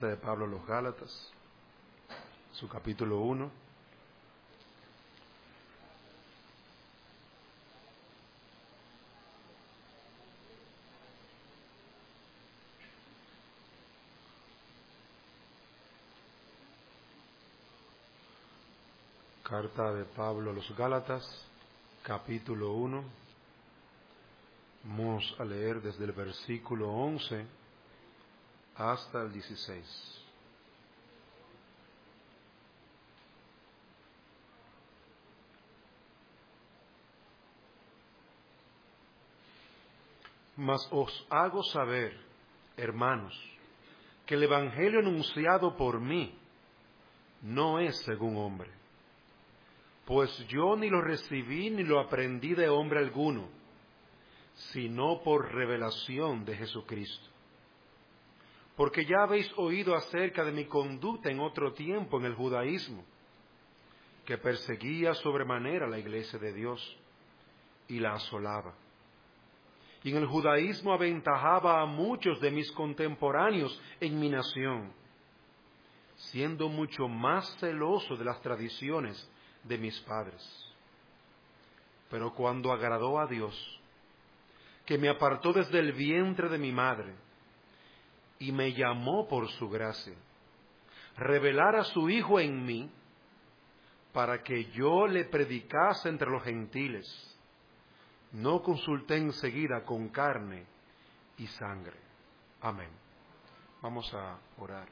De Pablo a los Gálatas, su capítulo 1. Carta de Pablo a los Gálatas, capítulo 1. Vamos a leer desde el versículo 11 hasta el 16. Mas os hago saber, hermanos, que el evangelio anunciado por mí no es según hombre, pues yo ni lo recibí ni lo aprendí de hombre alguno, sino por revelación de Jesucristo. Porque ya habéis oído acerca de mi conducta en otro tiempo en el judaísmo, que perseguía sobremanera la iglesia de Dios y la asolaba. Y en el judaísmo aventajaba a muchos de mis contemporáneos en mi nación, siendo mucho más celoso de las tradiciones de mis padres. Pero cuando agradó a Dios, que me apartó desde el vientre de mi madre, y me llamó por su gracia, revelar a su Hijo en mí, para que yo le predicase entre los gentiles, no consulté enseguida con carne y sangre. Amén. Vamos a orar.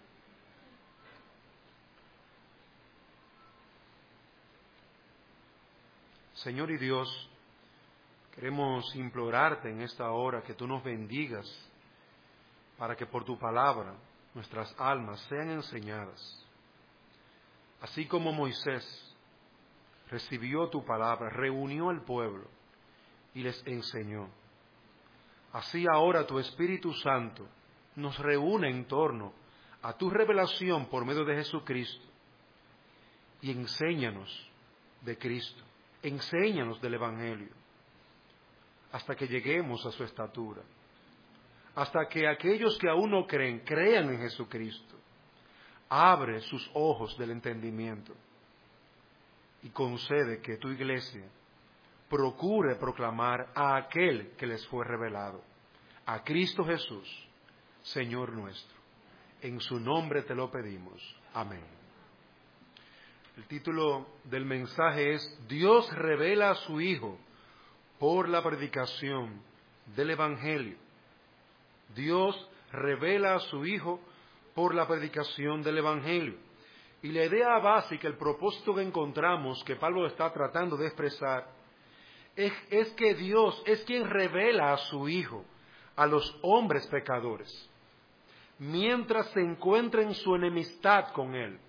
Señor y Dios, queremos implorarte en esta hora que tú nos bendigas para que por tu palabra nuestras almas sean enseñadas. Así como Moisés recibió tu palabra, reunió al pueblo y les enseñó. Así ahora tu Espíritu Santo nos reúne en torno a tu revelación por medio de Jesucristo y enséñanos de Cristo, enséñanos del Evangelio, hasta que lleguemos a su estatura, hasta que aquellos que aún no creen, crean en Jesucristo. Abre sus ojos del entendimiento y concede que tu iglesia procure proclamar a aquel que les fue revelado, a Cristo Jesús, Señor nuestro. En su nombre te lo pedimos. Amén. El título del mensaje es Dios revela a su Hijo por la predicación del Evangelio. Dios revela a su Hijo por la predicación del Evangelio. Y la idea básica, el propósito que encontramos, que Pablo está tratando de expresar, es que Dios es quien revela a su Hijo a los hombres pecadores, mientras se encuentra en su enemistad con Él,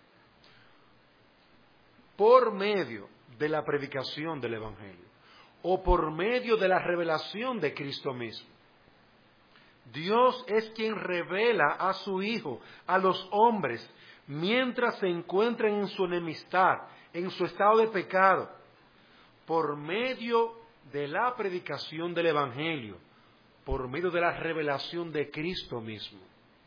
por medio de la predicación del Evangelio, o por medio de la revelación de Cristo mismo. Dios es quien revela a su Hijo a los hombres, mientras se encuentran en su enemistad, en su estado de pecado, por medio de la predicación del Evangelio, por medio de la revelación de Cristo mismo.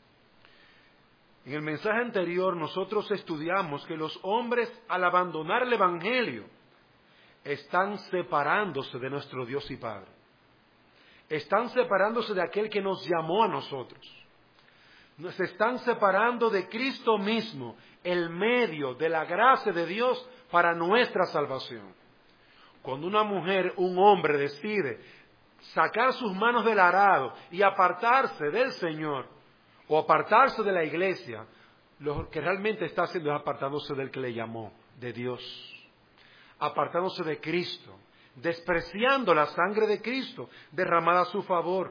En el mensaje anterior nosotros estudiamos que los hombres, al abandonar el Evangelio, están separándose de nuestro Dios y Padre. Están separándose de aquel que nos llamó a nosotros. Se están separando de Cristo mismo, el medio de la gracia de Dios para nuestra salvación. Cuando una mujer, un hombre decide sacar sus manos del arado y apartarse del Señor o apartarse de la iglesia, lo que realmente está haciendo es apartándose del que le llamó, de Dios, apartándose de Cristo, despreciando la sangre de Cristo derramada a su favor.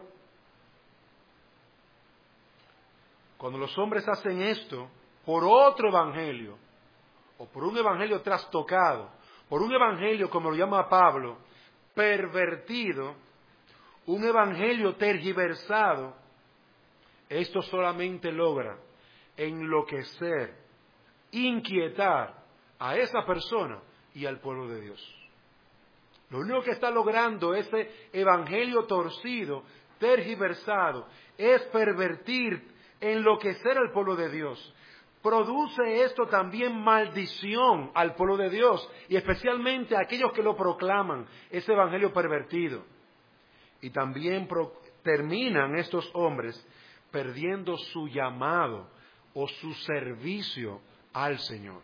Cuando los hombres hacen esto por otro evangelio, o por un evangelio trastocado, por un evangelio, como lo llama Pablo, pervertido, un evangelio tergiversado, esto solamente logra enloquecer, inquietar a esa persona y al pueblo de Dios. Lo único que está logrando ese evangelio torcido, tergiversado, es pervertir, enloquecer al pueblo de Dios. Produce esto también maldición al pueblo de Dios y especialmente a aquellos que lo proclaman, ese evangelio pervertido. Y también terminan estos hombres perdiendo su llamado o su servicio al Señor.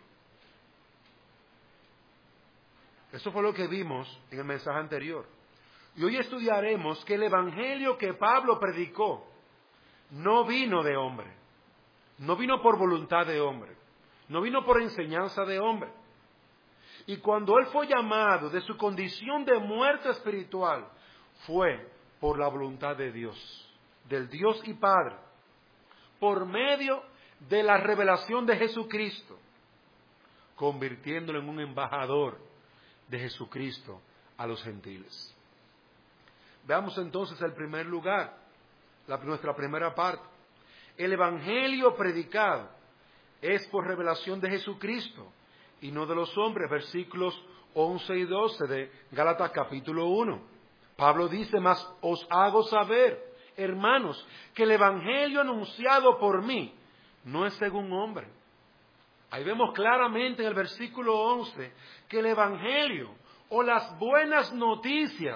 Eso fue lo que vimos en el mensaje anterior. Y hoy estudiaremos que el evangelio que Pablo predicó no vino de hombre, no vino por voluntad de hombre, no vino por enseñanza de hombre. Y cuando él fue llamado de su condición de muerte espiritual, fue por la voluntad de Dios, del Dios y Padre, por medio de la revelación de Jesucristo, convirtiéndolo en un embajador de Jesucristo a los gentiles. Veamos entonces el primer lugar, nuestra primera parte. El evangelio predicado es por revelación de Jesucristo y no de los hombres, versículos 11 y 12 de Gálatas capítulo 1. Pablo dice: mas os hago saber, hermanos, que el evangelio anunciado por mí no es según hombre. Ahí vemos claramente en el versículo 11 que el evangelio o las buenas noticias,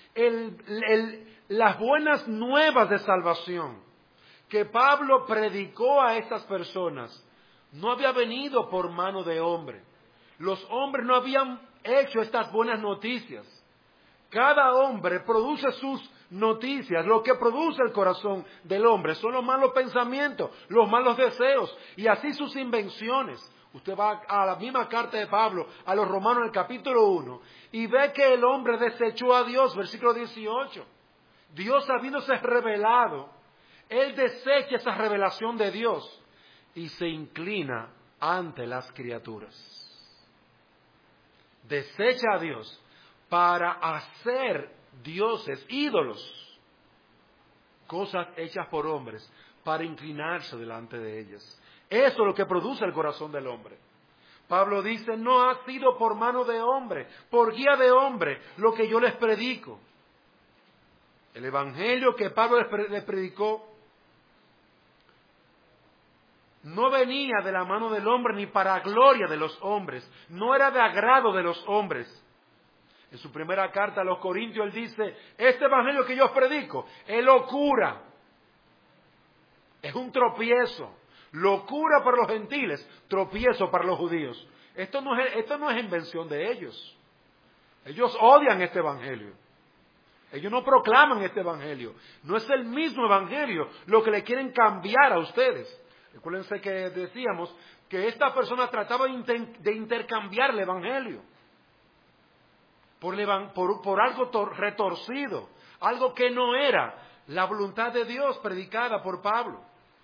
las buenas nuevas de salvación que Pablo predicó a estas personas no había venido por mano de hombre. Los hombres no habían hecho estas buenas noticias. Cada hombre produce sus noticias. Lo que produce el corazón del hombre son los malos pensamientos, los malos deseos y así sus invenciones. Usted va a la misma carta de Pablo a los Romanos en el capítulo 1 y ve que el hombre desechó a Dios, versículo 18. Dios habiéndose revelado, él desecha esa revelación de Dios y se inclina ante las criaturas. Desecha a Dios para hacer dioses, ídolos, cosas hechas por hombres, para inclinarse delante de ellas. Eso es lo que produce el corazón del hombre. Pablo dice: no ha sido por mano de hombre, por guía de hombre, lo que yo les predico. El evangelio que Pablo les predicó no venía de la mano del hombre ni para gloria de los hombres, no era de agrado de los hombres. En su primera carta a los Corintios él dice: este evangelio que yo os predico es locura, es un tropiezo, locura para los gentiles, tropiezo para los judíos. Esto no es invención de ellos. Ellos odian este evangelio. Ellos no proclaman este evangelio. No es el mismo evangelio lo que le quieren cambiar a ustedes. Recuérdense que decíamos que esta persona trataba de intercambiar el evangelio por algo retorcido, algo que no era la voluntad de Dios predicada por Pablo.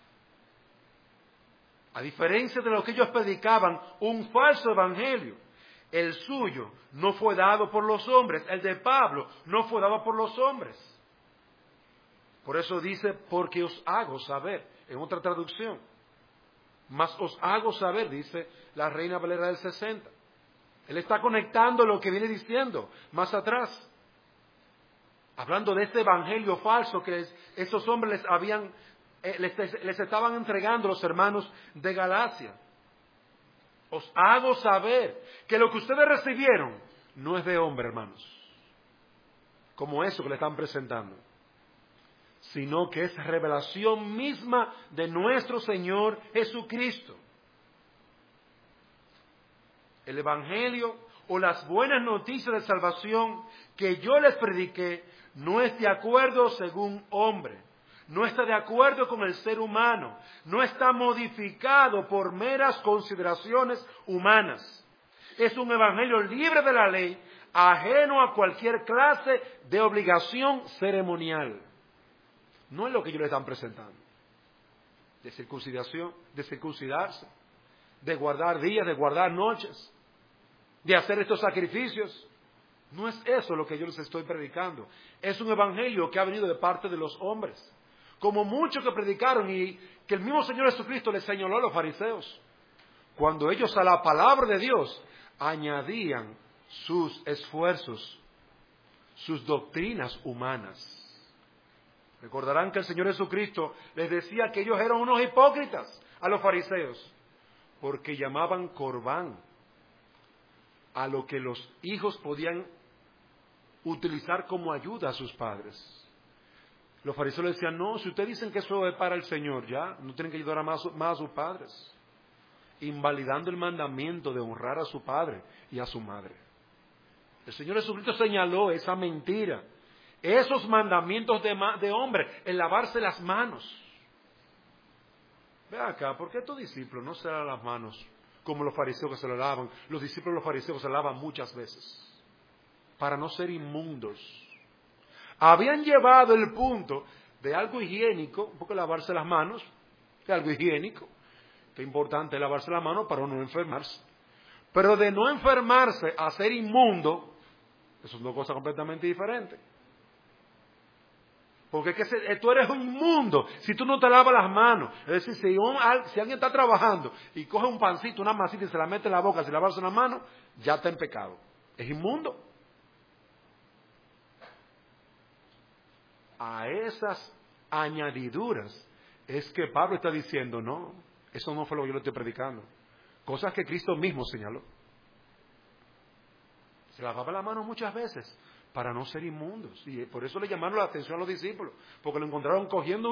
A diferencia de lo que ellos predicaban, un falso evangelio, el suyo no fue dado por los hombres, el de Pablo no fue dado por los hombres. Por eso dice: porque os hago saber, en otra traducción. Mas os hago saber, dice la Reina Valera del 60. Él está conectando lo que viene diciendo más atrás, hablando de este evangelio falso que esos hombres les estaban entregando los hermanos de Galacia. Os hago saber que lo que ustedes recibieron no es de hombre, hermanos, como eso que le están presentando, sino que es revelación misma de nuestro Señor Jesucristo. El evangelio o las buenas noticias de salvación que yo les prediqué no es de acuerdo según hombre, no está de acuerdo con el ser humano, no está modificado por meras consideraciones humanas. Es un evangelio libre de la ley, ajeno a cualquier clase de obligación ceremonial. No es lo que ellos le están presentando. De circuncisión, de circuncidarse, de guardar días, de guardar noches, de hacer estos sacrificios. No es eso lo que yo les estoy predicando. Es un evangelio que ha venido de parte de los hombres. Como muchos que predicaron y que el mismo Señor Jesucristo les señaló a los fariseos. Cuando ellos a la palabra de Dios añadían sus esfuerzos, sus doctrinas humanas. Recordarán que el Señor Jesucristo les decía que ellos eran unos hipócritas a los fariseos, porque llamaban corbán a lo que los hijos podían utilizar como ayuda a sus padres. Los fariseos le decían, no, si ustedes dicen que eso es para el Señor, ya, no tienen que ayudar más a sus padres, invalidando el mandamiento de honrar a su padre y a su madre. El Señor Jesucristo señaló esa mentira, esos mandamientos de hombre, el lavarse las manos. Ve acá, ¿por qué estos discípulos no se lavan las manos como los fariseos que se lo lavan? Los discípulos de los fariseos se lavan muchas veces para no ser inmundos. Habían llevado el punto de algo higiénico, un poco lavarse las manos, de algo higiénico, que es importante lavarse las manos para no enfermarse. Pero de no enfermarse a ser inmundo, eso son dos cosas completamente diferentes. Porque es que tú eres un inmundo si tú no te lavas las manos. Es decir, si alguien está trabajando y coge un pancito, una masita y se la mete en la boca sin lavarse las manos, ya está en pecado. Es inmundo. A esas añadiduras es que Pablo está diciendo, no, eso no fue lo que yo le estoy predicando. Cosas que Cristo mismo señaló. Se lavaba la mano muchas veces para no ser inmundos. Y por eso le llamaron la atención a los discípulos, porque lo encontraron cogiendo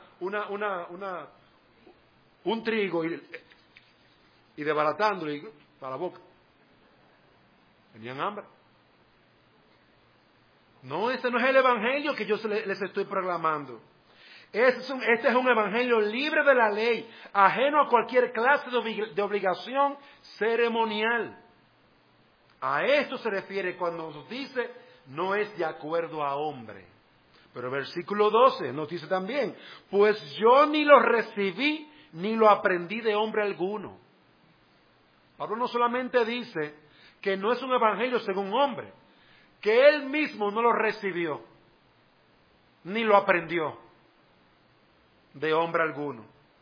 un trigo y desbaratándolo para la boca. Tenían hambre. No, ese no es el evangelio que yo les estoy proclamando. Este es un evangelio libre de la ley, ajeno a cualquier clase de obligación ceremonial. A esto se refiere cuando nos dice, no es de acuerdo a hombre. Pero el versículo 12 nos dice también, pues yo ni lo recibí ni lo aprendí de hombre alguno. Pablo no solamente dice que no es un evangelio según hombre, que él mismo no lo recibió, ni lo aprendió de hombre alguno.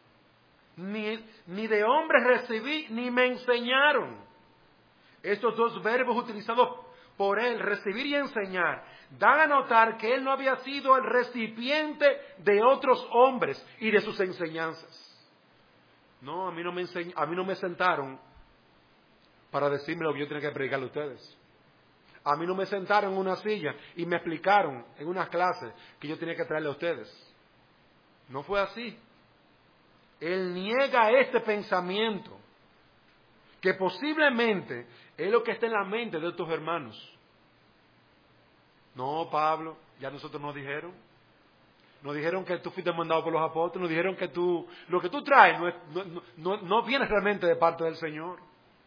Ni de hombre recibí, ni me enseñaron. Estos dos verbos utilizados por él, recibir y enseñar, dan a notar que él no había sido el recipiente de otros hombres y de sus enseñanzas. No, a mí no me sentaron para decirme lo que yo tenía que predicarle a ustedes. A mí no me sentaron en una silla y me explicaron en unas clases que yo tenía que traerle a ustedes. No fue así. Él niega este pensamiento, que posiblemente es lo que está en la mente de estos hermanos. No, Pablo, ya nosotros nos dijeron. Nos dijeron que tú fuiste mandado por los apóstoles, nos dijeron que lo que tú traes no viene realmente de parte del Señor.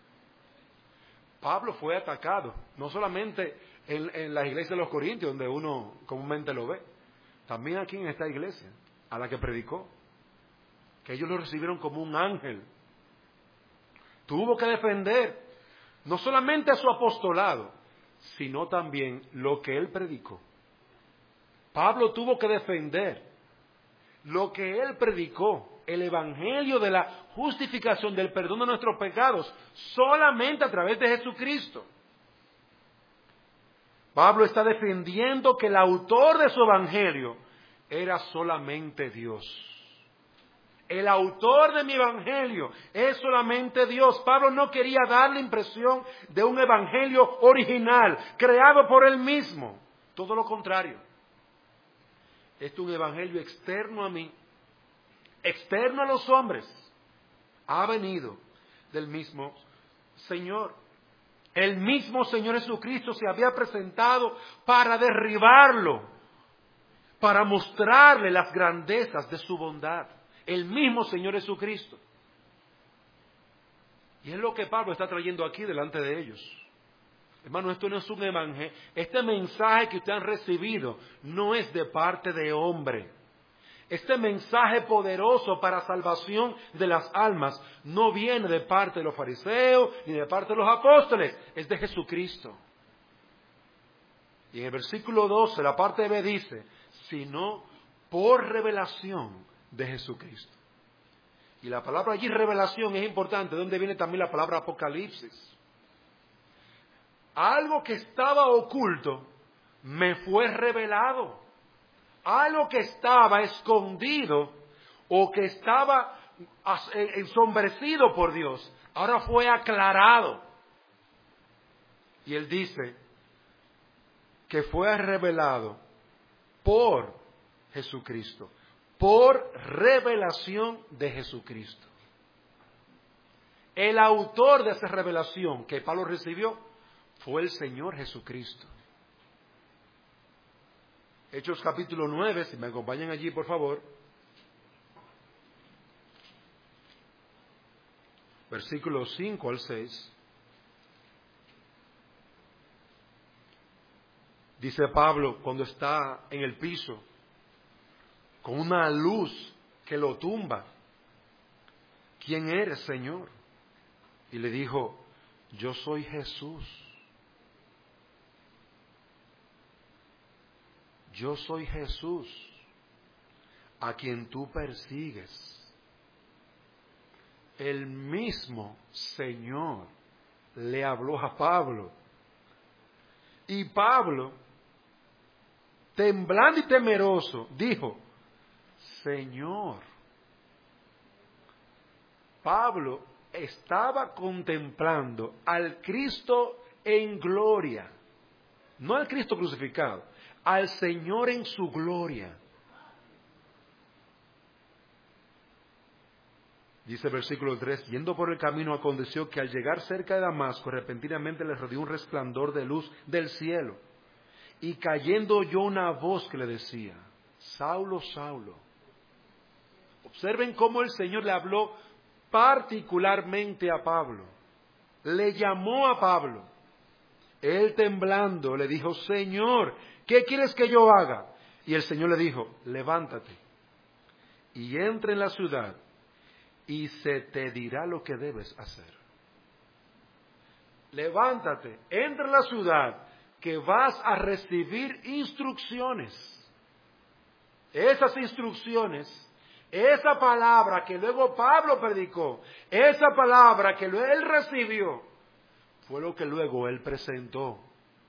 Pablo fue atacado, no solamente en la iglesia de los Corintios, donde uno comúnmente lo ve, también aquí en esta iglesia, a la que predicó, que ellos lo recibieron como un ángel. Tuvo que defender no solamente a su apostolado, sino también lo que él predicó. Pablo tuvo que defender lo que él predicó, el evangelio de la justificación, del perdón de nuestros pecados, solamente a través de Jesucristo. Pablo está defendiendo que el autor de su evangelio era solamente Dios. El autor de mi evangelio es solamente Dios. Pablo no quería dar la impresión de un evangelio original, creado por él mismo. Todo lo contrario. Este es un evangelio externo a mí, externo a los hombres. Ha venido del mismo Señor. El mismo Señor Jesucristo se había presentado para derribarlo, para mostrarle las grandezas de su bondad. El mismo Señor Jesucristo. Y es lo que Pablo está trayendo aquí delante de ellos. Hermano, esto no es un evangelio. Este mensaje que ustedes han recibido no es de parte de hombre. Este mensaje poderoso para salvación de las almas no viene de parte de los fariseos ni de parte de los apóstoles. Es de Jesucristo. Y en el versículo 12, la parte B dice, sino por revelación de Jesucristo. Y la palabra allí, revelación, es importante. ¿De dónde viene también la palabra apocalipsis? Algo que estaba oculto me fue revelado. algo que estaba escondido o que estaba ensombrecido por Dios, ahora fue aclarado. Y él dice que fue revelado por Jesucristo, por revelación de Jesucristo. El autor de esa revelación que Pablo recibió fue el Señor Jesucristo. Hechos capítulo 9, si me acompañan allí por favor, versículos 5 al 6. Dice Pablo cuando está en el piso, con una luz que lo tumba: ¿quién eres, Señor? Y le dijo: yo soy Jesús. Yo soy Jesús, a quien tú persigues. El mismo Señor le habló a Pablo. Y Pablo, temblando y temeroso, dijo: Señor. Pablo estaba contemplando al Cristo en gloria, no al Cristo crucificado, al Señor en su gloria. Dice el versículo 3, yendo por el camino aconteció que al llegar cerca de Damasco, repentinamente le rodeó un resplandor de luz del cielo. Y cayendo oyó una voz que le decía: Saulo, Saulo. Observen cómo el Señor le habló particularmente a Pablo. Le llamó a Pablo. Él temblando le dijo: Señor, ¿qué quieres que yo haga? Y el Señor le dijo: levántate y entra en la ciudad y se te dirá lo que debes hacer. Levántate, entra en la ciudad, que vas a recibir instrucciones. Esas instrucciones, esa palabra que luego Pablo predicó, esa palabra que él recibió, fue lo que luego él presentó.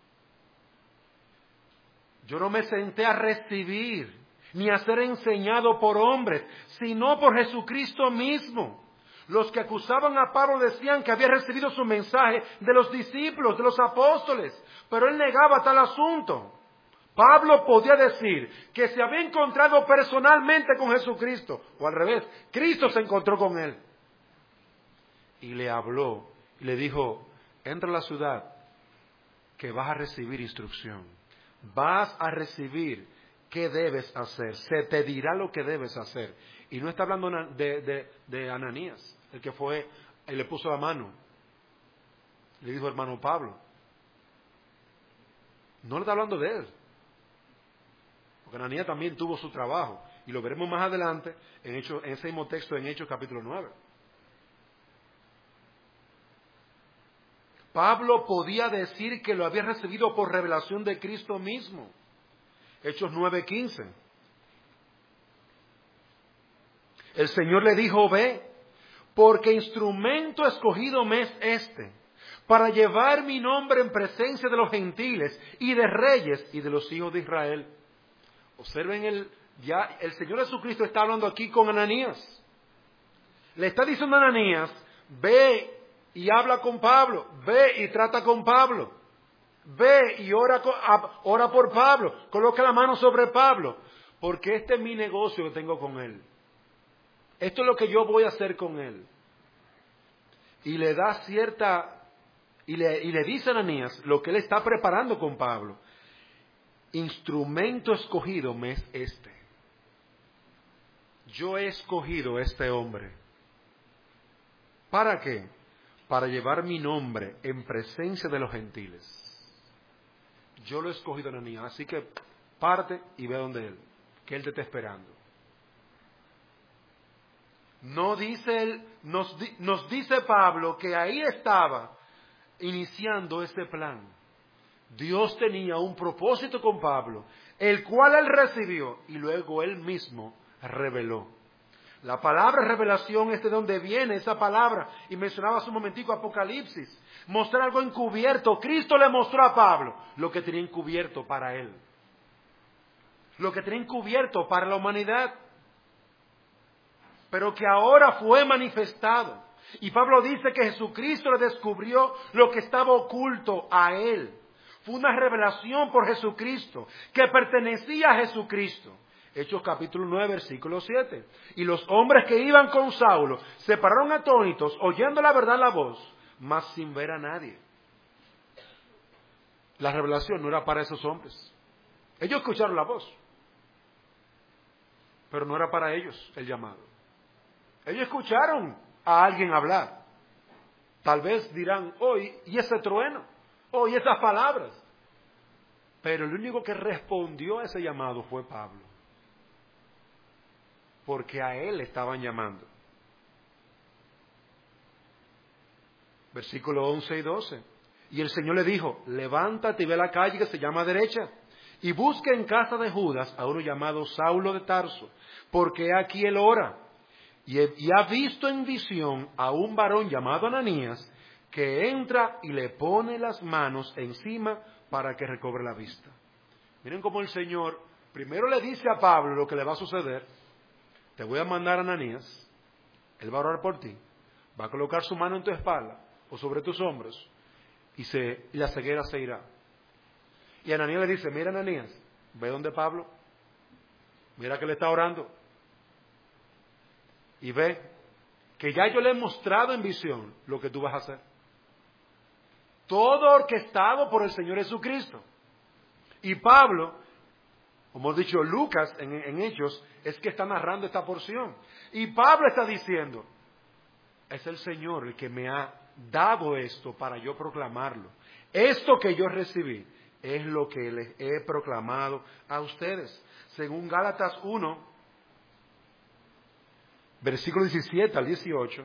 Yo no me senté a recibir ni a ser enseñado por hombres, sino por Jesucristo mismo. Los que acusaban a Pablo decían que había recibido su mensaje de los discípulos, de los apóstoles, pero él negaba tal asunto. Pablo podía decir que se había encontrado personalmente con Jesucristo, o al revés, Cristo se encontró con él. Y le habló, y le dijo: entra a la ciudad, que vas a recibir instrucción. Vas a recibir qué debes hacer. Se te dirá lo que debes hacer. Y no está hablando de Ananías, el que fue, él le puso la mano. Le dijo: hermano Pablo. No le está hablando de él. Porque Ananías también tuvo su trabajo. Y lo veremos más adelante en ese mismo texto en Hechos capítulo 9. Pablo podía decir que lo había recibido por revelación de Cristo mismo. Hechos 9:15. El Señor le dijo: ve, porque instrumento escogido me es este, para llevar mi nombre en presencia de los gentiles y de reyes y de los hijos de Israel. Observen, el Señor Jesucristo está hablando aquí con Ananías. Le está diciendo a Ananías: ve y habla con Pablo, ve y trata con Pablo, ve y ora por Pablo, coloca la mano sobre Pablo, porque este es mi negocio que tengo con él. Esto es lo que yo voy a hacer con él. Y le da y le dice a Ananías lo que él está preparando con Pablo. Instrumento escogido me es este. Yo he escogido a este hombre. ¿Para qué? Para llevar mi nombre en presencia de los gentiles. Yo lo he escogido, Ananías, así que parte y ve donde él, que él te está esperando. No dice él, nos dice Pablo que ahí estaba iniciando ese plan. Dios tenía un propósito con Pablo, el cual él recibió y luego él mismo reveló. La palabra revelación es de donde viene esa palabra, y mencionaba hace un momentico Apocalipsis, mostrar algo encubierto. Cristo le mostró a Pablo lo que tenía encubierto para él. lo que tenía encubierto para la humanidad, pero que ahora fue manifestado. Y Pablo dice que Jesucristo le descubrió lo que estaba oculto a él. Fue una revelación por Jesucristo, que pertenecía a Jesucristo. Hechos capítulo 9, versículo 7. Y los hombres que iban con Saulo se pararon atónitos, oyendo la verdad la voz, mas sin ver a nadie. La revelación no era para esos hombres. Ellos escucharon la voz, pero no era para ellos el llamado. Ellos escucharon a alguien hablar. Tal vez dirán, hoy, ¿y ese trueno? ¿Y esas palabras? Pero el único que respondió a ese llamado fue Pablo. Porque a él le estaban llamando. Versículos 11 y 12. Y el Señor le dijo, levántate y ve a la calle que se llama derecha, y busca en casa de Judas a uno llamado Saulo de Tarso, porque aquí él ora. Y ha visto en visión a un varón llamado Ananías, que entra y le pone las manos encima para que recobre la vista. Miren cómo el Señor primero le dice a Pablo lo que le va a suceder. Te voy a mandar a Ananías, él va a orar por ti, va a colocar su mano en tu espalda o sobre tus hombros, y la ceguera se irá. Y Ananías le dice, mira Ananías, ve donde Pablo, mira que le está orando, y ve que ya yo le he mostrado en visión lo que tú vas a hacer. Todo orquestado por el Señor Jesucristo. Y Pablo, como hemos dicho, Lucas en Hechos, es que está narrando esta porción. Y Pablo está diciendo, es el Señor el que me ha dado esto para yo proclamarlo. Esto que yo recibí es lo que les he proclamado a ustedes. Según Gálatas 1, versículo 17 al 18.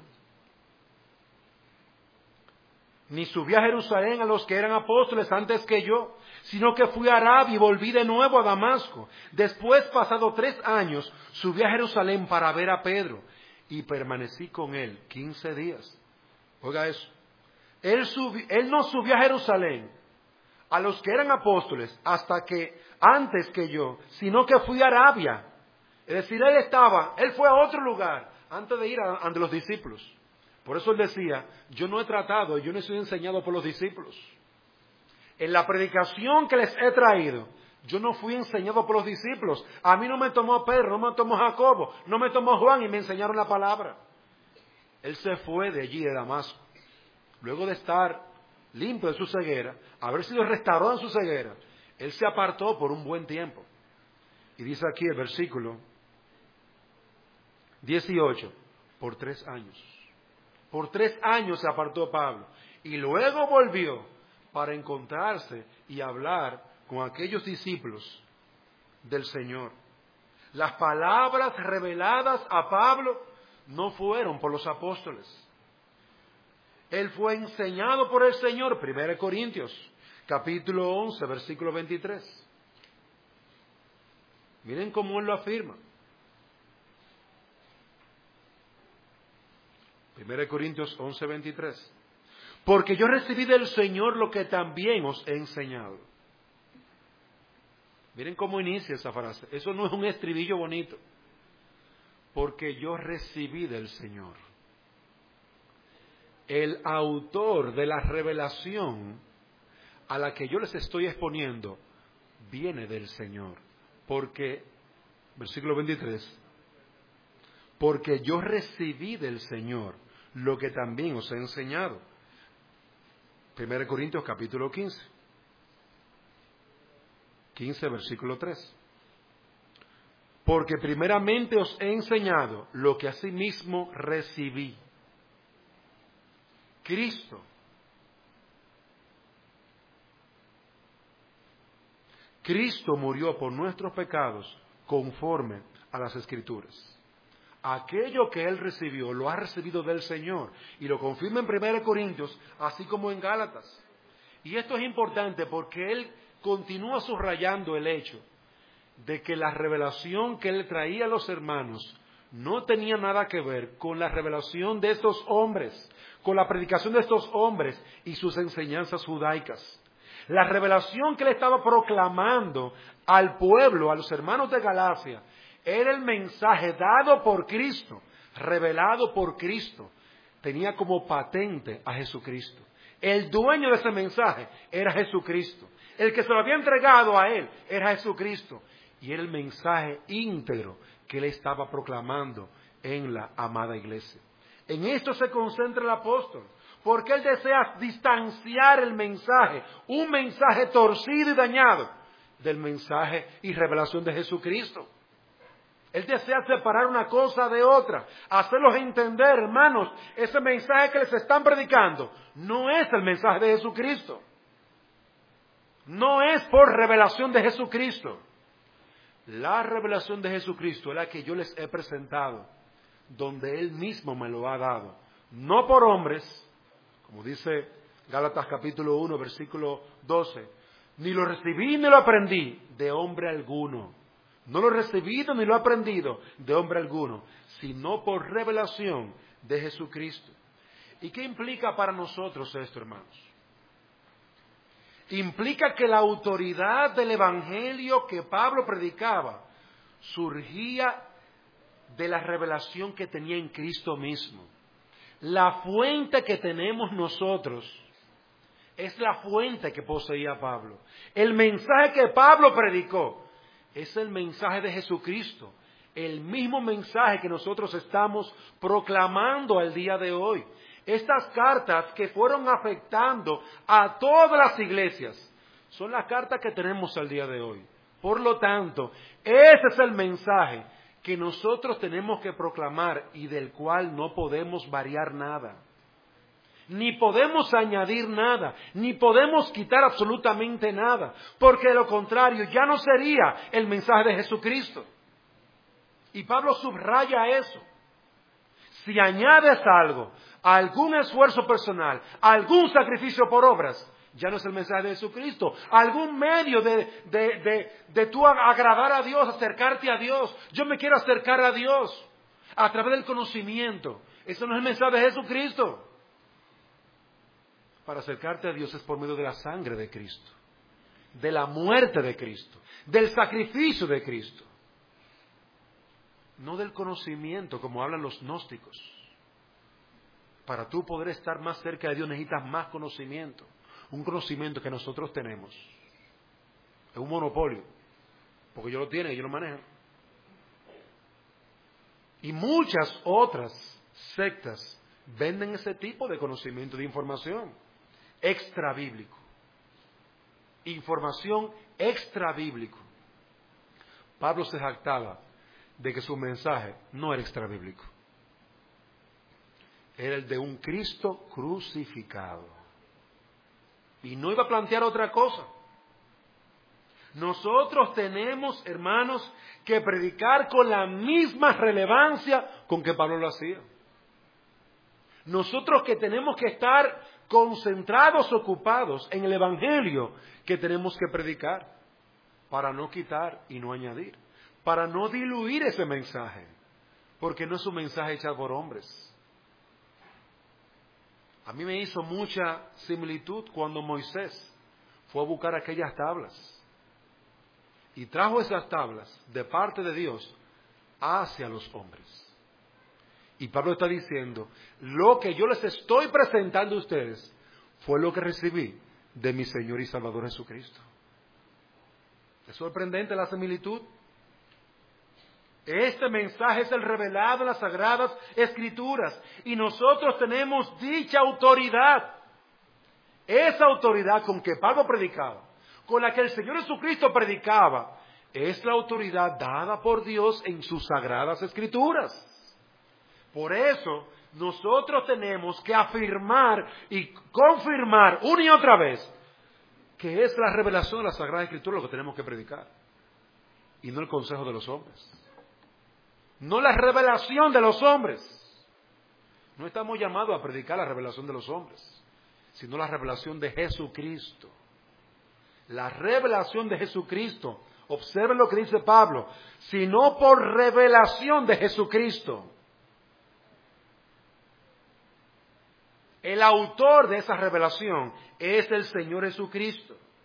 Ni subí a Jerusalén a los que eran apóstoles antes que yo, sino que fui a Arabia y volví de nuevo a Damasco. Después, pasado 3 años, subí a Jerusalén para ver a Pedro y permanecí con él 15 días. Oiga eso. Él no subió a Jerusalén a los que eran apóstoles antes que yo, sino que fui a Arabia. Es decir, él fue a otro lugar antes de ir ante los discípulos. Por eso él decía, yo no he tratado, yo no he sido enseñado por los discípulos. En la predicación que les he traído, yo no fui enseñado por los discípulos. A mí no me tomó Pedro, no me tomó Jacobo, no me tomó Juan y me enseñaron la palabra. Él se fue de allí, de Damasco. Luego de estar limpio de su ceguera, haber sido restaurado en su ceguera, él se apartó por un buen tiempo. Y dice aquí el versículo 18, por 3 años. Por 3 años se apartó Pablo y luego volvió para encontrarse y hablar con aquellos discípulos del Señor. Las palabras reveladas a Pablo no fueron por los apóstoles. Él fue enseñado por el Señor, 1 Corintios, capítulo 11, versículo 23. Miren cómo él lo afirma. 1 Corintios 11, 23. Porque yo recibí del Señor lo que también os he enseñado. Miren cómo inicia esa frase. Eso no es un estribillo bonito. Porque yo recibí del Señor. El autor de la revelación a la que yo les estoy exponiendo viene del Señor. Porque, versículo 23, porque yo recibí del Señor lo que también os he enseñado. 1 Corintios capítulo 15, versículo 3. Porque primeramente os he enseñado lo que asimismo recibí. Cristo murió por nuestros pecados conforme a las Escrituras. Aquello que Él recibió, lo ha recibido del Señor. Y lo confirma en 1 Corintios, así como en Gálatas. Y esto es importante porque Él continúa subrayando el hecho de que la revelación que Él traía a los hermanos no tenía nada que ver con la revelación de estos hombres, con la predicación de estos hombres y sus enseñanzas judaicas. La revelación que él estaba proclamando al pueblo, a los hermanos de Galacia, era el mensaje dado por Cristo, revelado por Cristo. Tenía como patente a Jesucristo. El dueño de ese mensaje era Jesucristo. El que se lo había entregado a él era Jesucristo. Y era el mensaje íntegro que él estaba proclamando en la amada iglesia. En esto se concentra el apóstol, porque él desea distanciar el mensaje, un mensaje torcido y dañado, del mensaje y revelación de Jesucristo. Él desea separar una cosa de otra, hacerlos entender, hermanos, ese mensaje que les están predicando no es el mensaje de Jesucristo. No es por revelación de Jesucristo. La revelación de Jesucristo es la que yo les he presentado, donde Él mismo me lo ha dado. No por hombres, como dice Gálatas capítulo 1, versículo 12. Ni lo recibí ni lo aprendí de hombre alguno. No lo he recibido ni lo he aprendido de hombre alguno, sino por revelación de Jesucristo. ¿Y qué implica para nosotros esto, hermanos? Implica que la autoridad del evangelio que Pablo predicaba surgía de la revelación que tenía en Cristo mismo. La fuente que tenemos nosotros es la fuente que poseía Pablo. El mensaje que Pablo predicó es el mensaje de Jesucristo, el mismo mensaje que nosotros estamos proclamando al día de hoy. Estas cartas que fueron afectando a todas las iglesias son las cartas que tenemos al día de hoy. Por lo tanto, ese es el mensaje que nosotros tenemos que proclamar y del cual no podemos variar nada. Ni podemos añadir nada, ni podemos quitar absolutamente nada, porque de lo contrario ya no sería el mensaje de Jesucristo. Y Pablo subraya eso. Si añades algo, algún esfuerzo personal, algún sacrificio por obras, ya no es el mensaje de Jesucristo. Algún medio de tú agradar a Dios, acercarte a Dios. Yo me quiero acercar a Dios a través del conocimiento. Eso no es el mensaje de Jesucristo. Para acercarte a Dios es por medio de la sangre de Cristo, de la muerte de Cristo, del sacrificio de Cristo. No del conocimiento, como hablan los gnósticos. Para tú poder estar más cerca de Dios necesitas más conocimiento. Un conocimiento que nosotros tenemos. Es un monopolio. Porque ellos lo tienen, ellos lo manejan. Y muchas otras sectas venden ese tipo de conocimiento, de información extrabíblico. Información extrabíblico. Pablo se jactaba de que su mensaje no era extrabíblico. Era el de un Cristo crucificado. Y no iba a plantear otra cosa. Nosotros tenemos, hermanos, que predicar con la misma relevancia con que Pablo lo hacía. Nosotros que tenemos que estar concentrados, ocupados en el Evangelio que tenemos que predicar, para no quitar y no añadir, para no diluir ese mensaje, porque no es un mensaje hecho por hombres. A mí me hizo mucha similitud cuando Moisés fue a buscar aquellas tablas y trajo esas tablas de parte de Dios hacia los hombres. Y Pablo está diciendo, lo que yo les estoy presentando a ustedes fue lo que recibí de mi Señor y Salvador Jesucristo. Es sorprendente la similitud. Este mensaje es el revelado en las Sagradas Escrituras y nosotros tenemos dicha autoridad. Esa autoridad con que Pablo predicaba, con la que el Señor Jesucristo predicaba, es la autoridad dada por Dios en sus Sagradas Escrituras. Por eso, nosotros tenemos que afirmar y confirmar una y otra vez que es la revelación de la Sagrada Escritura lo que tenemos que predicar. Y no el consejo de los hombres. No la revelación de los hombres. No estamos llamados a predicar la revelación de los hombres, sino la revelación de Jesucristo. La revelación de Jesucristo. Observen lo que dice Pablo. Sino por revelación de Jesucristo. El autor de esa revelación es el Señor Jesucristo.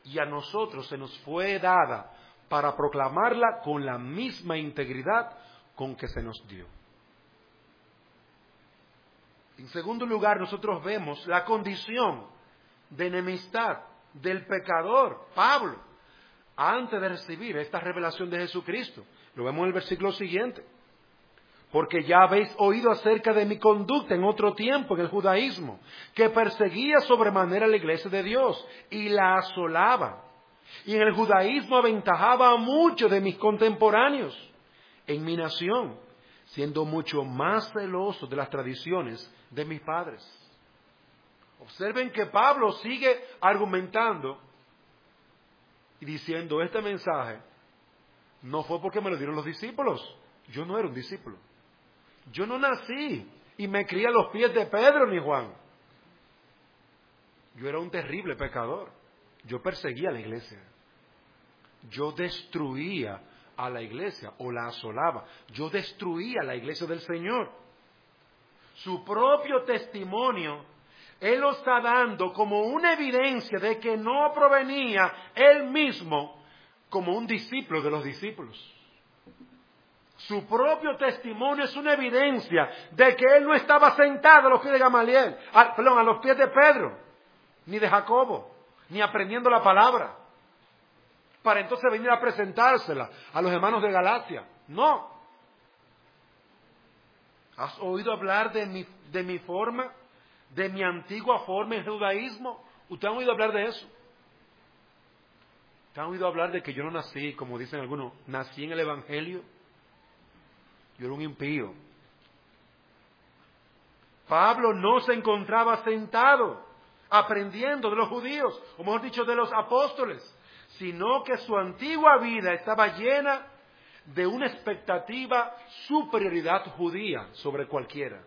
y a nosotros se nos fue dada para proclamarla con la misma integridad con que se nos dio. En segundo lugar, nosotros vemos la condición de enemistad del pecador, Pablo, antes de recibir esta revelación de Jesucristo. Lo vemos en el versículo siguiente. Porque ya habéis oído acerca de mi conducta en otro tiempo en el judaísmo, que perseguía sobremanera la iglesia de Dios y la asolaba. Y en el judaísmo aventajaba a muchos de mis contemporáneos en mi nación, siendo mucho más celoso de las tradiciones de mis padres. Observen que Pablo sigue argumentando y diciendo, este mensaje no fue porque me lo dieron los discípulos. Yo no era un discípulo. Yo no nací y me crié a los pies de Pedro ni Juan. Yo era un terrible pecador. Yo perseguía a la iglesia. Yo destruía a la iglesia o la asolaba. Yo destruía la iglesia del Señor. Su propio testimonio, Él lo está dando como una evidencia de que no provenía Él mismo como un discípulo de los discípulos. Su propio testimonio es una evidencia de que Él no estaba sentado a los pies de Gamaliel, a los pies de Pedro, ni de Jacobo, ni aprendiendo la palabra, para entonces venir a presentársela a los hermanos de Galacia. No. ¿Has oído hablar de mi forma, de mi antigua forma en judaísmo? ¿Usted ha oído hablar de eso? ¿Usted ha oído hablar de que yo no nací, como dicen algunos, nací en el Evangelio? Yo era un impío. Pablo no se encontraba sentado aprendiendo de los judíos, o mejor dicho, de los apóstoles, sino que su antigua vida estaba llena de una expectativa superioridad judía sobre cualquiera.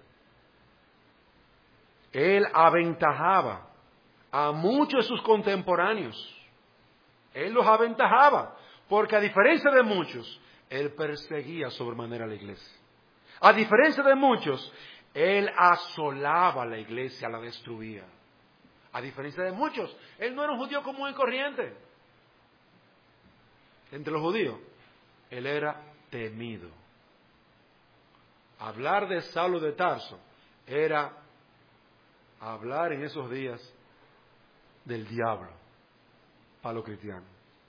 Él aventajaba a muchos de sus contemporáneos. Él los aventajaba, porque a diferencia de muchos, Él perseguía sobremanera a la iglesia. A diferencia de muchos, Él asolaba a la iglesia, la destruía. A diferencia de muchos, Él no era un judío común y corriente. Entre los judíos, Él era temido. Hablar de Saulo de Tarso era hablar en esos días del diablo para los cristianos.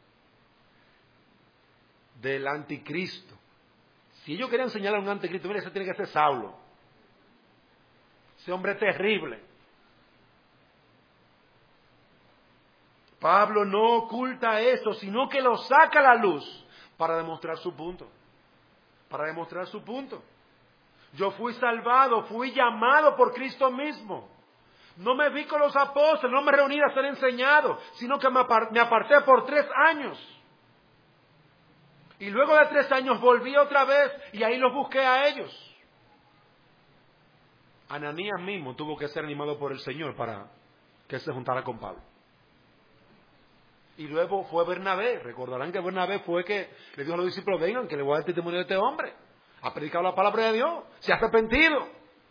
Del anticristo. Si ellos querían enseñar a un anticristo, mira, ese tiene que ser Saulo. Ese hombre terrible. Pablo no oculta eso, sino que lo saca a la luz para demostrar su punto. Para demostrar su punto. Yo fui salvado, fui llamado por Cristo mismo. No me vi con los apóstoles, no me reuní a ser enseñado, sino que me aparté por 3 años. Y luego de 3 años volví otra vez y ahí los busqué a ellos. Ananías mismo tuvo que ser animado por el Señor para que se juntara con Pablo. Y luego fue Bernabé. Recordarán que Bernabé fue que le dijo a los discípulos, vengan, que le voy a dar testimonio de este hombre. Ha predicado la palabra de Dios, se ha arrepentido.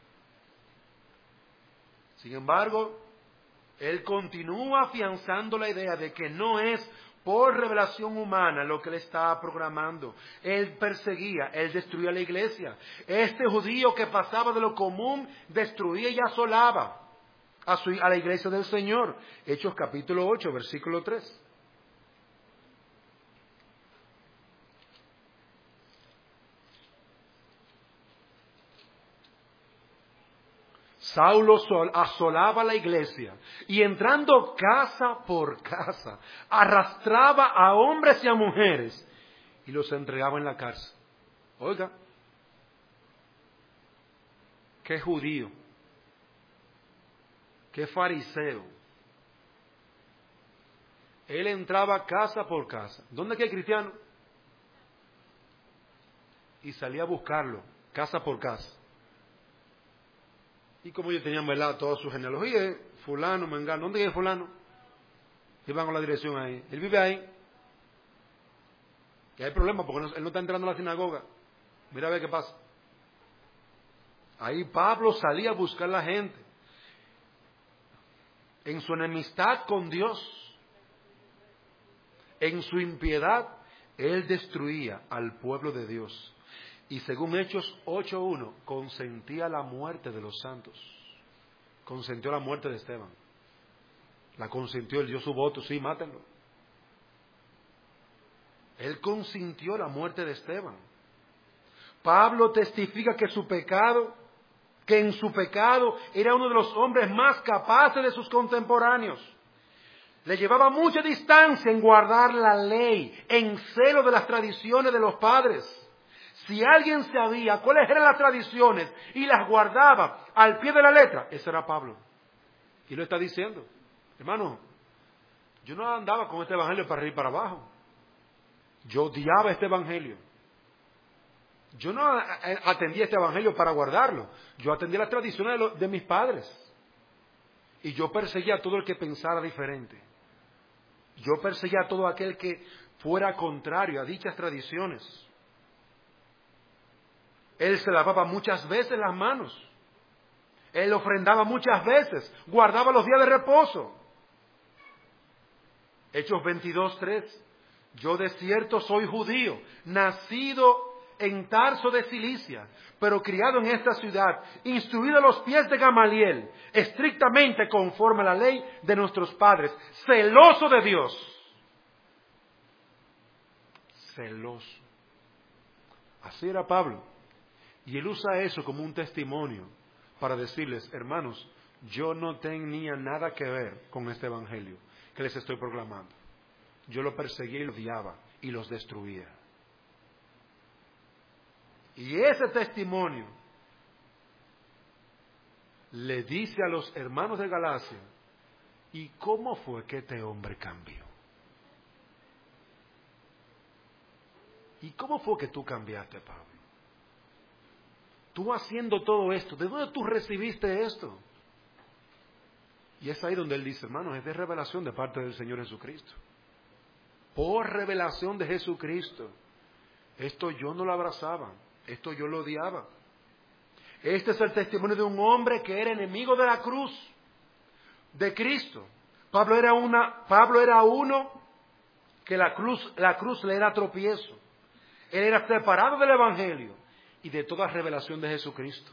Sin embargo, él continúa afianzando la idea de que no es por revelación humana lo que él estaba programando. Él perseguía, él destruía la iglesia. Este judío que pasaba de lo común destruía y asolaba a la iglesia del Señor. Hechos capítulo 8, versículo 3. Saulo asolaba la iglesia y entrando casa por casa, arrastraba a hombres y a mujeres y los entregaba en la cárcel. Oiga, qué judío, qué fariseo. Él entraba casa por casa. ¿Dónde queda el cristiano? Y salía a buscarlo, casa por casa. Y como ellos tenían velado toda su genealogía, fulano, mengano, ¿dónde vive fulano? Iban con la dirección ahí. Él vive ahí. Y hay problema porque él no está entrando a la sinagoga. Mira a ver qué pasa. Ahí Pablo salía a buscar a la gente. En su enemistad con Dios. En su impiedad, él destruía al pueblo de Dios. Y según Hechos 8:1, consentía la muerte de los santos. Consentió la muerte de Esteban. La consintió, él dio su voto, sí, mátenlo. Él consintió la muerte de Esteban. Pablo testifica que en su pecado era uno de los hombres más capaces de sus contemporáneos. Le llevaba mucha distancia en guardar la ley, en celo de las tradiciones de los padres. Si alguien sabía cuáles eran las tradiciones y las guardaba al pie de la letra, ese era Pablo. Y lo está diciendo. Hermano, yo no andaba con este evangelio para arriba y para abajo. Yo odiaba este evangelio. Yo no atendía este evangelio para guardarlo. Yo atendía las tradiciones de mis padres. Y yo perseguía a todo el que pensara diferente. Yo perseguía a todo aquel que fuera contrario a dichas tradiciones. Él se lavaba muchas veces las manos. Él ofrendaba muchas veces. Guardaba los días de reposo. Hechos 22:3. Yo de cierto soy judío, nacido en Tarso de Cilicia, pero criado en esta ciudad, instruido a los pies de Gamaliel, estrictamente conforme a la ley de nuestros padres, celoso de Dios. Celoso. Así era Pablo. Y él usa eso como un testimonio para decirles, hermanos, yo no tenía nada que ver con este evangelio que les estoy proclamando. Yo lo perseguía y lo odiaba y los destruía. Y ese testimonio le dice a los hermanos de Galacia, ¿y cómo fue que este hombre cambió? ¿Y cómo fue que tú cambiaste, Pablo? Tú haciendo todo esto, ¿de dónde tú recibiste esto? Y es ahí donde él dice, hermanos, es de revelación de parte del Señor Jesucristo. Por revelación de Jesucristo. Esto yo no lo abrazaba, esto yo lo odiaba. Este es el testimonio de un hombre que era enemigo de la cruz, de Cristo. Pablo era uno que la cruz le era tropiezo. Él era separado del Evangelio y de toda revelación de Jesucristo.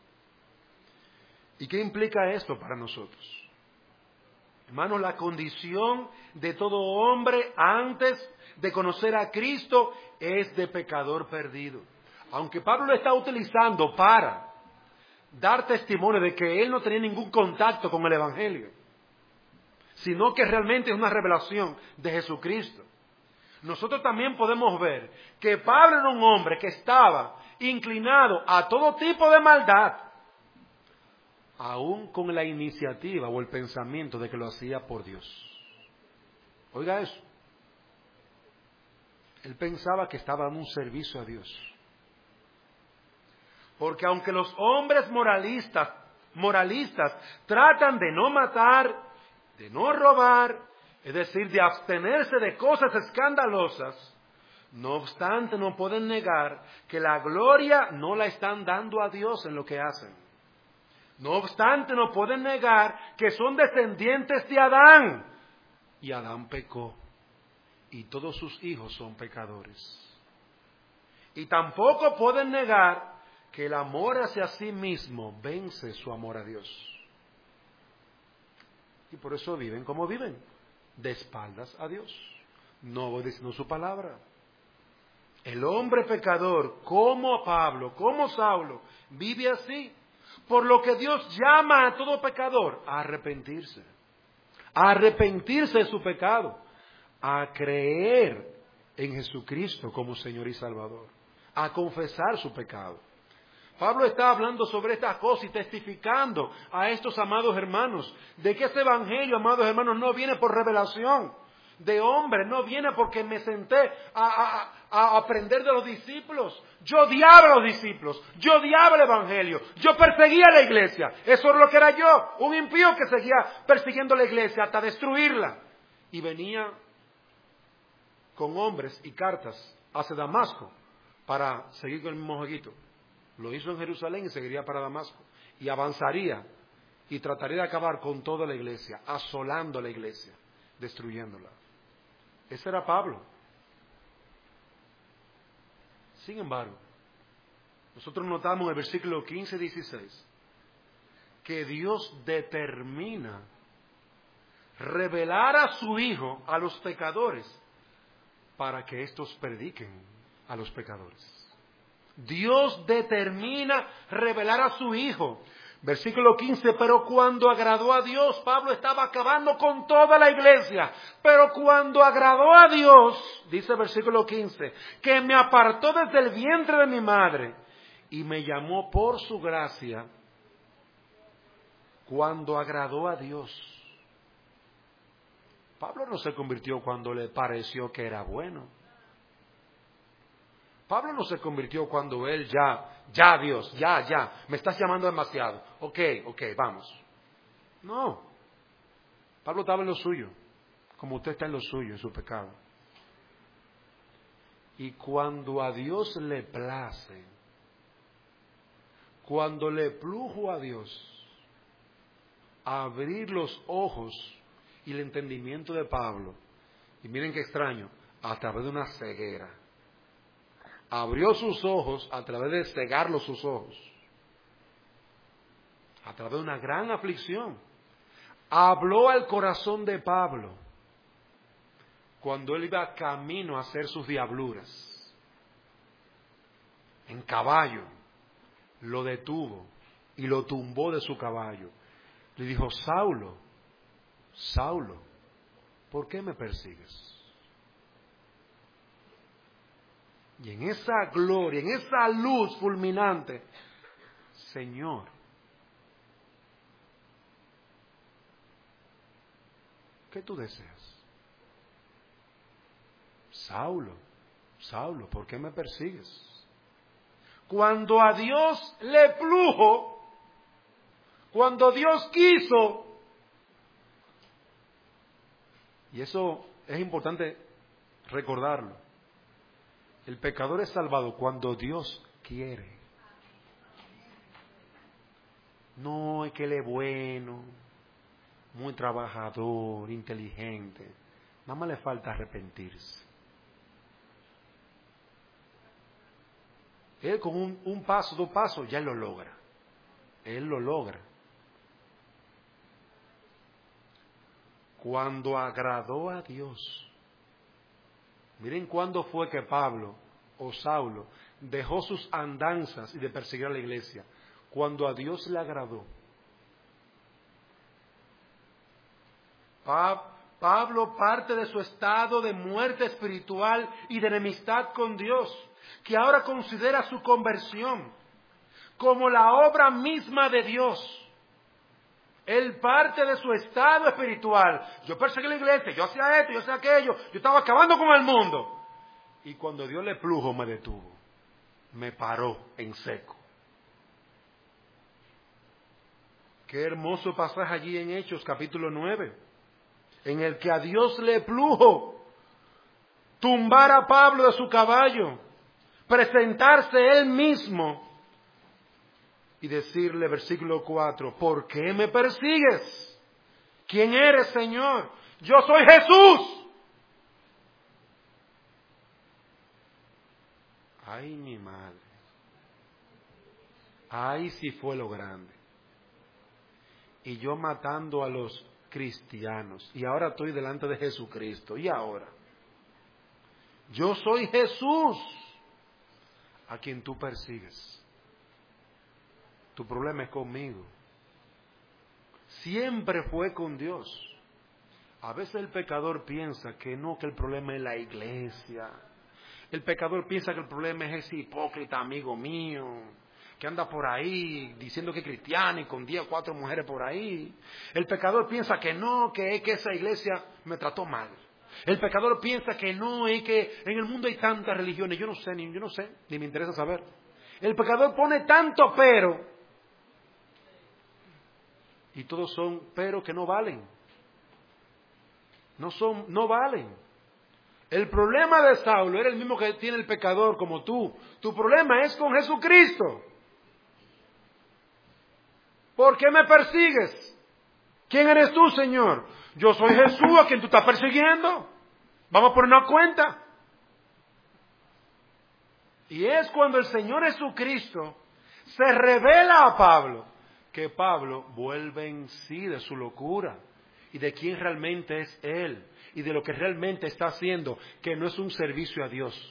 ¿Y qué implica esto para nosotros? Hermanos, la condición de todo hombre antes de conocer a Cristo es de pecador perdido. Aunque Pablo lo está utilizando para dar testimonio de que él no tenía ningún contacto con el Evangelio, sino que realmente es una revelación de Jesucristo. Nosotros también podemos ver que Pablo era un hombre que estaba inclinado a todo tipo de maldad, aún con la iniciativa o el pensamiento de que lo hacía por Dios. Oiga eso. Él pensaba que estaba dando un servicio a Dios. Porque aunque los hombres moralistas tratan de no matar, de no robar, es decir, de abstenerse de cosas escandalosas, no obstante no pueden negar que la gloria no la están dando a Dios en lo que hacen. No obstante no pueden negar que son descendientes de Adán. Y Adán pecó. Y todos sus hijos son pecadores. Y tampoco pueden negar que el amor hacia sí mismo vence su amor a Dios. Y por eso viven como viven, de espaldas a Dios, no obedeciendo su palabra. El hombre pecador, como Pablo, como Saulo, vive así. Por lo que Dios llama a todo pecador a arrepentirse de su pecado, a creer en Jesucristo como Señor y Salvador, a confesar su pecado. Pablo está hablando sobre estas cosas y testificando a estos amados hermanos de que este evangelio, amados hermanos, no viene por revelación de hombre, no viene porque me senté a aprender de los discípulos. Yo odiaba a los discípulos, yo odiaba el evangelio, yo perseguía a la iglesia. Eso era lo que era yo, un impío que seguía persiguiendo la iglesia hasta destruirla. Y venía con hombres y cartas hacia Damasco para seguir con el mismo jueguito. Lo hizo en Jerusalén y seguiría para Damasco. Y avanzaría y trataría de acabar con toda la iglesia, asolando la iglesia, destruyéndola. Ese era Pablo. Sin embargo, nosotros notamos en el versículo 15-16 que Dios determina revelar a su Hijo a los pecadores para que éstos prediquen a los pecadores. Dios determina revelar a su Hijo. Versículo 15, pero cuando agradó a Dios, Pablo estaba acabando con toda la iglesia, pero cuando agradó a Dios, dice el versículo 15, que me apartó desde el vientre de mi madre y me llamó por su gracia, cuando agradó a Dios. Pablo no se convirtió cuando le pareció que era bueno. Pablo no se convirtió cuando él ya Dios, ya, me estás llamando demasiado. Ok, vamos. No. Pablo estaba en lo suyo, como usted está en lo suyo, en su pecado. Y cuando a Dios le place, cuando le plujo a Dios abrir los ojos y el entendimiento de Pablo, y miren qué extraño, a través de una ceguera. Abrió sus ojos a través de cegarlos sus ojos, a través de una gran aflicción. Habló al corazón de Pablo cuando él iba camino a hacer sus diabluras. En caballo lo detuvo y lo tumbó de su caballo. Le dijo: Saulo, Saulo, ¿por qué me persigues? Y en esa gloria, en esa luz fulminante, Señor, ¿qué tú deseas? Saulo, Saulo, ¿por qué me persigues? Cuando a Dios le plujo, cuando Dios quiso, y eso es importante recordarlo, el pecador es salvado cuando Dios quiere. No es que él es bueno, muy trabajador, inteligente. Nada más le falta arrepentirse. Él con un paso, 2 pasos, ya lo logra. Él lo logra. Cuando agradó a Dios. Miren cuándo fue que Pablo o Saulo dejó sus andanzas y de perseguir a la iglesia. Cuando a Dios le agradó. Pablo parte de su estado de muerte espiritual y de enemistad con Dios, que ahora considera su conversión como la obra misma de Dios. Él parte de su estado espiritual. Yo perseguí la iglesia, yo hacía esto, yo hacía aquello, yo estaba acabando con el mundo. Y cuando Dios le plujo, me detuvo, me paró en seco. Qué hermoso pasaje allí en Hechos, capítulo 9, en el que a Dios le plujo tumbar a Pablo de su caballo, presentarse él mismo y decirle, versículo 4, ¿por qué me persigues? ¿Quién eres, Señor? Yo soy Jesús. Ay, mi madre. Ay, si fue lo grande. Y yo matando a los cristianos. Y ahora estoy delante de Jesucristo. ¿Y ahora? Yo soy Jesús a quien tú persigues. Tu problema es conmigo. Siempre fue con Dios. A veces el pecador piensa que no, que el problema es la iglesia. El pecador piensa que el problema es ese hipócrita amigo mío, que anda por ahí diciendo que es cristiano y con 10 o 4 mujeres por ahí. El pecador piensa que no, que es que esa iglesia me trató mal. El pecador piensa que no, es que en el mundo hay tantas religiones. Yo no sé, ni me interesa saber. El pecador pone tanto pero. Y todos son pero que no valen. No valen. El problema de Saulo era el mismo que tiene el pecador como tú. Tu problema es con Jesucristo. ¿Por qué me persigues? ¿Quién eres tú, Señor? Yo soy Jesús a quien tú estás persiguiendo. Vamos a ponernos a cuenta. Y es cuando el Señor Jesucristo se revela a Pablo, que Pablo vuelve en sí de su locura y de quién realmente es él y de lo que realmente está haciendo, que no es un servicio a Dios.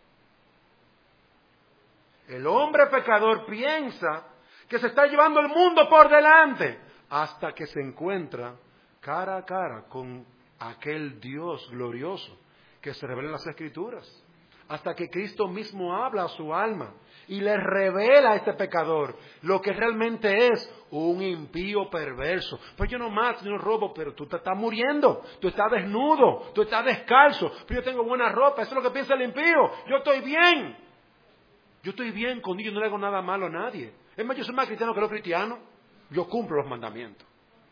El hombre pecador piensa que se está llevando el mundo por delante hasta que se encuentra cara a cara con aquel Dios glorioso que se revela en las Escrituras. Hasta que Cristo mismo habla a su alma y le revela a este pecador lo que realmente es un impío perverso. Pues yo no mato, yo no robo, pero tú te estás muriendo, tú estás desnudo, tú estás descalzo, pero yo tengo buena ropa, eso es lo que piensa el impío, yo estoy bien. Yo estoy bien con Dios, yo no le hago nada malo a nadie. Es más, yo soy más cristiano que los cristianos, yo cumplo los mandamientos.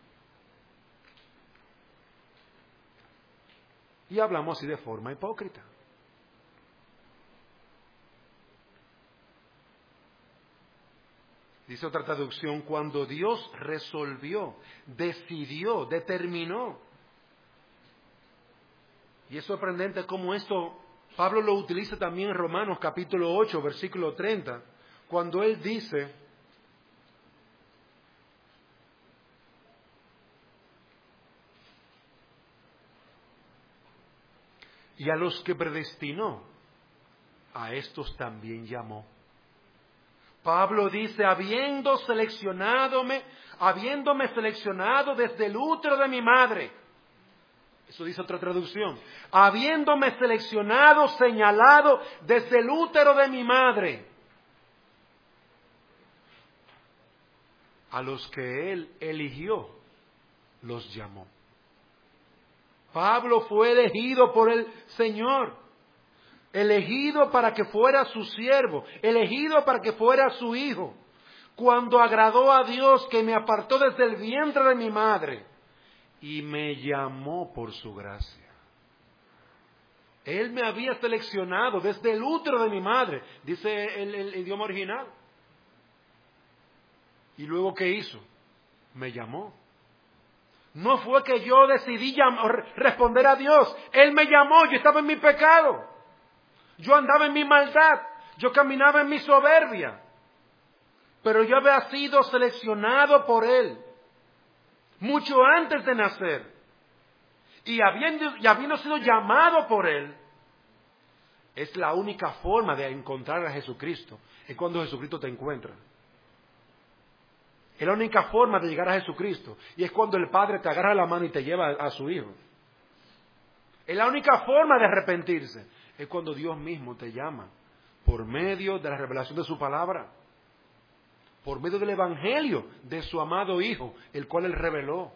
Y hablamos así de forma hipócrita. Dice otra traducción, cuando Dios resolvió, decidió, determinó. Y es sorprendente cómo esto Pablo lo utiliza también en Romanos capítulo 8, versículo 30, cuando él dice, y a los que predestinó, a estos también llamó. Pablo dice, habiéndome seleccionado desde el útero de mi madre. Eso dice otra traducción. Habiéndome seleccionado, señalado desde el útero de mi madre. A los que él eligió, los llamó. Pablo fue elegido por el Señor. Elegido para que fuera su siervo, elegido para que fuera su hijo, cuando agradó a Dios que me apartó desde el vientre de mi madre y me llamó por su gracia. Él me había seleccionado desde el útero de mi madre, dice el idioma original. Y luego, ¿qué hizo? Me llamó. No fue que yo decidí responder a Dios, Él me llamó, yo estaba en mi pecado. Yo andaba en mi maldad, yo caminaba en mi soberbia, pero yo había sido seleccionado por Él, mucho antes de nacer, y habiendo sido llamado por Él, es la única forma de encontrar a Jesucristo, es cuando Jesucristo te encuentra. Es la única forma de llegar a Jesucristo, y es cuando el Padre te agarra la mano y te lleva a su Hijo. Es la única forma de arrepentirse. Es cuando Dios mismo te llama, por medio de la revelación de su palabra, por medio del evangelio de su amado Hijo, el cual Él reveló.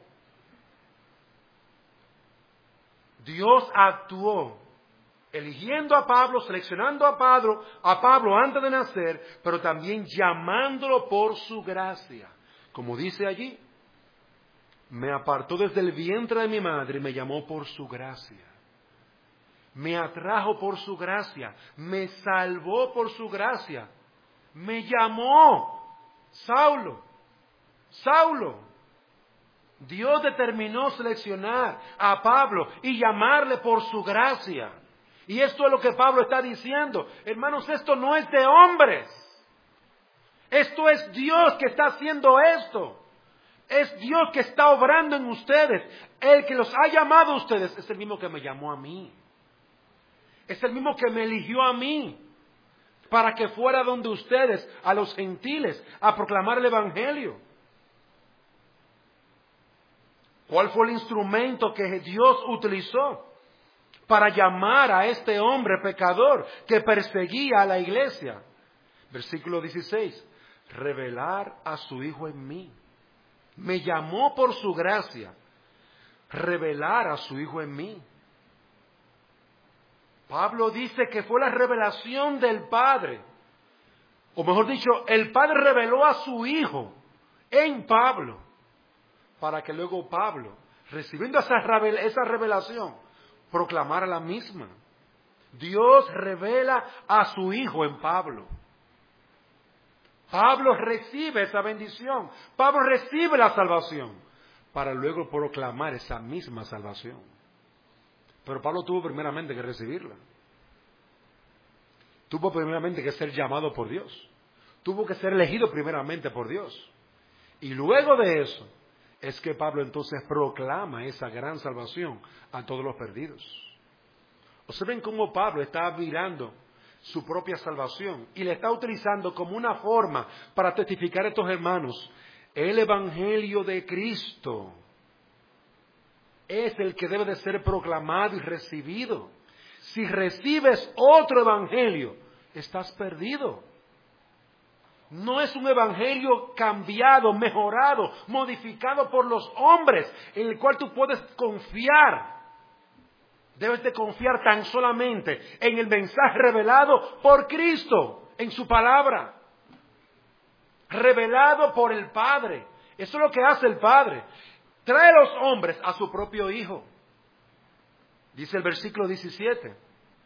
Dios actuó, eligiendo a Pablo, seleccionando a Pablo antes de nacer, pero también llamándolo por su gracia. Como dice allí, me apartó desde el vientre de mi madre y me llamó por su gracia. Me atrajo por su gracia, me salvó por su gracia, me llamó, Saulo. Dios determinó seleccionar a Pablo y llamarle por su gracia. Y esto es lo que Pablo está diciendo. Hermanos, esto no es de hombres. Esto es Dios que está haciendo esto. Es Dios que está obrando en ustedes. El que los ha llamado a ustedes es el mismo que me llamó a mí. Es el mismo que me eligió a mí para que fuera donde ustedes, a los gentiles, a proclamar el evangelio. ¿Cuál fue el instrumento que Dios utilizó para llamar a este hombre pecador que perseguía a la iglesia? Versículo 16. Revelar a su Hijo en mí. Me llamó por su gracia. Revelar a su Hijo en mí. Pablo dice que fue la revelación del Padre. O mejor dicho, el Padre reveló a su Hijo en Pablo. Para que luego Pablo, recibiendo esa revelación, proclamara la misma. Dios revela a su Hijo en Pablo. Pablo recibe esa bendición. Pablo recibe la salvación. Para luego proclamar esa misma salvación. Pero Pablo tuvo primeramente que recibirla. Tuvo primeramente que ser llamado por Dios. Tuvo que ser elegido primeramente por Dios. Y luego de eso es que Pablo entonces proclama esa gran salvación a todos los perdidos. Observen cómo Pablo está mirando su propia salvación y le está utilizando como una forma para testificar a estos hermanos. El Evangelio de Cristo es el que debe de ser proclamado y recibido. Si recibes otro evangelio, estás perdido. No es un evangelio cambiado, mejorado, modificado por los hombres, en el cual tú puedes confiar. Debes de confiar tan solamente en el mensaje revelado por Cristo, en su palabra. Revelado por el Padre. Eso es lo que hace el Padre. Trae a los hombres a su propio Hijo. Dice el versículo 17.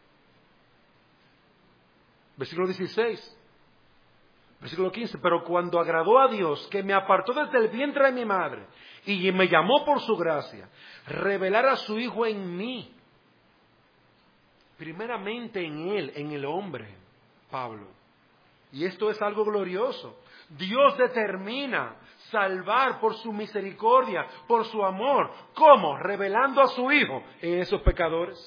Versículo 16. Versículo 15. Pero cuando agradó a Dios, que me apartó desde el vientre de mi madre y me llamó por su gracia, revelar a su Hijo en mí. Primeramente en Él, en el hombre, Pablo. Y esto es algo glorioso. Dios determina salvar por su misericordia, por su amor. ¿Cómo? Revelando a su Hijo en esos pecadores.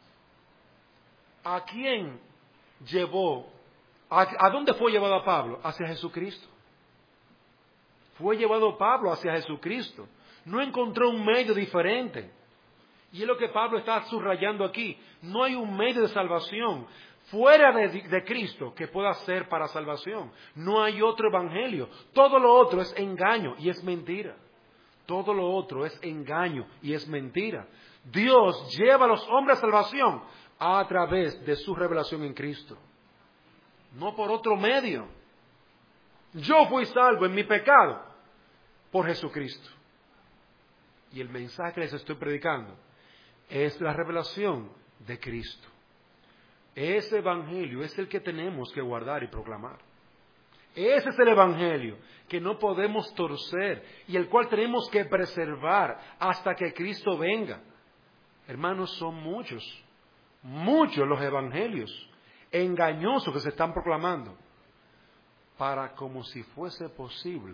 ¿A quién llevó? ¿A dónde fue llevado a Pablo? Hacia Jesucristo. Fue llevado Pablo hacia Jesucristo. No encontró un medio diferente. Y es lo que Pablo está subrayando aquí. No hay un medio de salvación fuera de Cristo que pueda ser para salvación. No hay otro evangelio. Todo lo otro es engaño y es mentira. Todo lo otro es engaño y es mentira. Dios lleva a los hombres a salvación a través de su revelación en Cristo. No por otro medio. Yo fui salvo en mi pecado por Jesucristo. Y el mensaje que les estoy predicando es la revelación de Cristo. Ese evangelio es el que tenemos que guardar y proclamar. Ese es el evangelio que no podemos torcer y el cual tenemos que preservar hasta que Cristo venga. Hermanos, son muchos los evangelios engañosos que se están proclamando para, como si fuese posible,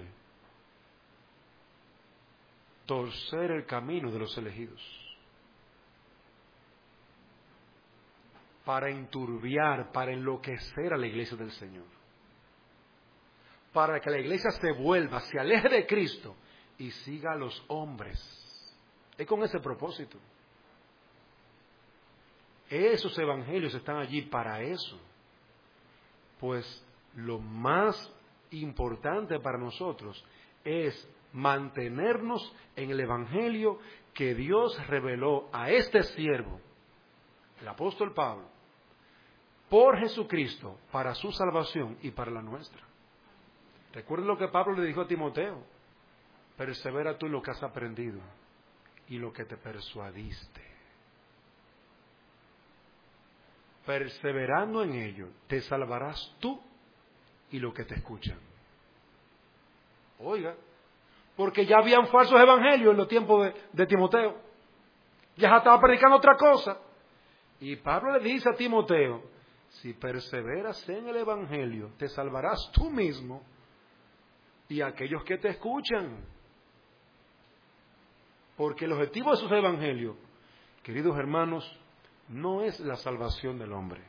torcer el camino de los elegidos, para enturbiar, para enloquecer a la iglesia del Señor, para que la iglesia se vuelva, se aleje de Cristo y siga a los hombres. Es con ese propósito. Esos evangelios están allí para eso. Pues lo más importante para nosotros es mantenernos en el evangelio que Dios reveló a este siervo, el apóstol Pablo, por Jesucristo, para su salvación y para la nuestra. Recuerda lo que Pablo le dijo a Timoteo: persevera tú en lo que has aprendido y lo que te persuadiste. Perseverando en ello, te salvarás tú y los que te escuchan. Oiga, porque ya habían falsos evangelios en los tiempos de Timoteo. Ya estaba predicando otra cosa. Y Pablo le dice a Timoteo: si perseveras en el evangelio, te salvarás tú mismo y aquellos que te escuchan. Porque el objetivo de esos evangelios, queridos hermanos, no es la salvación del hombre.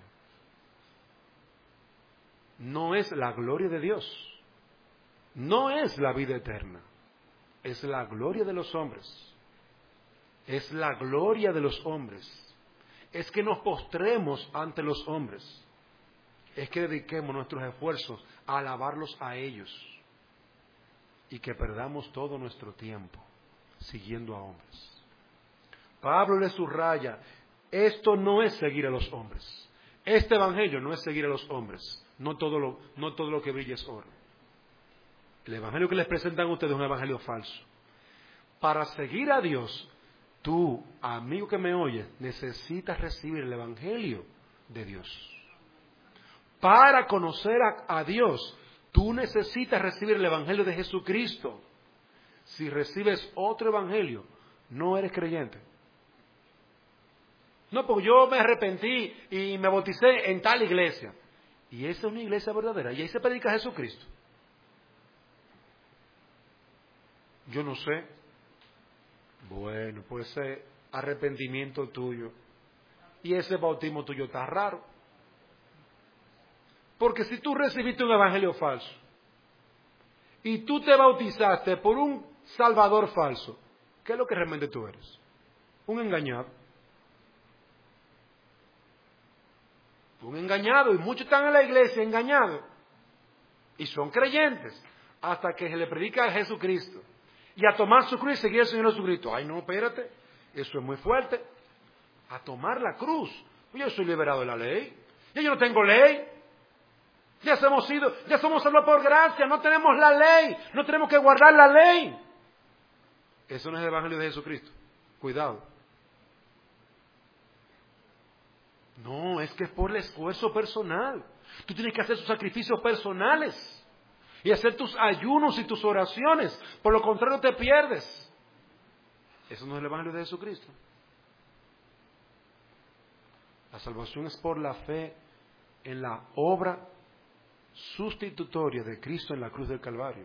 No es la gloria de Dios. No es la vida eterna. Es la gloria de los hombres. Es la gloria de los hombres. Es que nos postremos ante los hombres. Es que dediquemos nuestros esfuerzos a alabarlos a ellos. Y que perdamos todo nuestro tiempo siguiendo a hombres. Pablo le subraya: esto no es seguir a los hombres. Este evangelio no es seguir a los hombres. No todo lo que brilla es oro. El evangelio que les presentan a ustedes es un evangelio falso. Para seguir a Dios, tú, amigo que me oyes, necesitas recibir el evangelio de Dios. Para conocer a Dios, tú necesitas recibir el evangelio de Jesucristo. Si recibes otro evangelio, no eres creyente. No, porque yo me arrepentí y me bauticé en tal iglesia. Y esa es una iglesia verdadera. Y ahí se predica Jesucristo. Yo no sé. Bueno, pues ese arrepentimiento tuyo y ese bautismo tuyo está raro. Porque si tú recibiste un evangelio falso y tú te bautizaste por un salvador falso, ¿qué es lo que realmente tú eres? Un engañado. Un engañado, y muchos están en la iglesia engañados. Y son creyentes hasta que se le predica a Jesucristo. Y a tomar su cruz y seguir al Señor Jesucristo. Ay, no, espérate, eso es muy fuerte. A tomar la cruz. Yo soy liberado de la ley. Ya yo no tengo ley. Ya somos salvados por gracia. No tenemos la ley. No tenemos que guardar la ley. Eso no es el evangelio de Jesucristo. Cuidado. No, es que es por el esfuerzo personal. Tú tienes que hacer tus sacrificios personales. Y hacer tus ayunos y tus oraciones. Por lo contrario te pierdes. Eso no es el evangelio de Jesucristo. La salvación es por la fe en la obra sustitutoria de Cristo en la cruz del Calvario.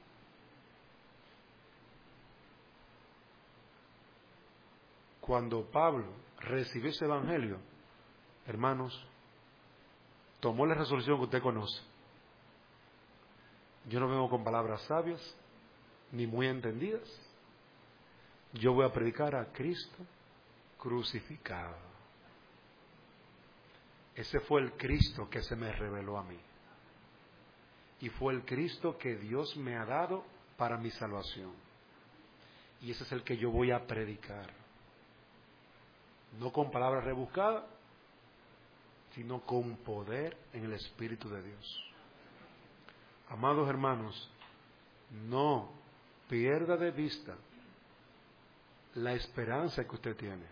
Cuando Pablo recibió ese evangelio, hermanos, tomó la resolución que usted conoce. Yo no vengo con palabras sabias, ni muy entendidas. Yo voy a predicar a Cristo crucificado. Ese fue el Cristo que se me reveló a mí. Y fue el Cristo que Dios me ha dado para mi salvación. Y ese es el que yo voy a predicar. No con palabras rebuscadas, sino con poder en el Espíritu de Dios. Amados hermanos, no pierda de vista la esperanza que usted tiene.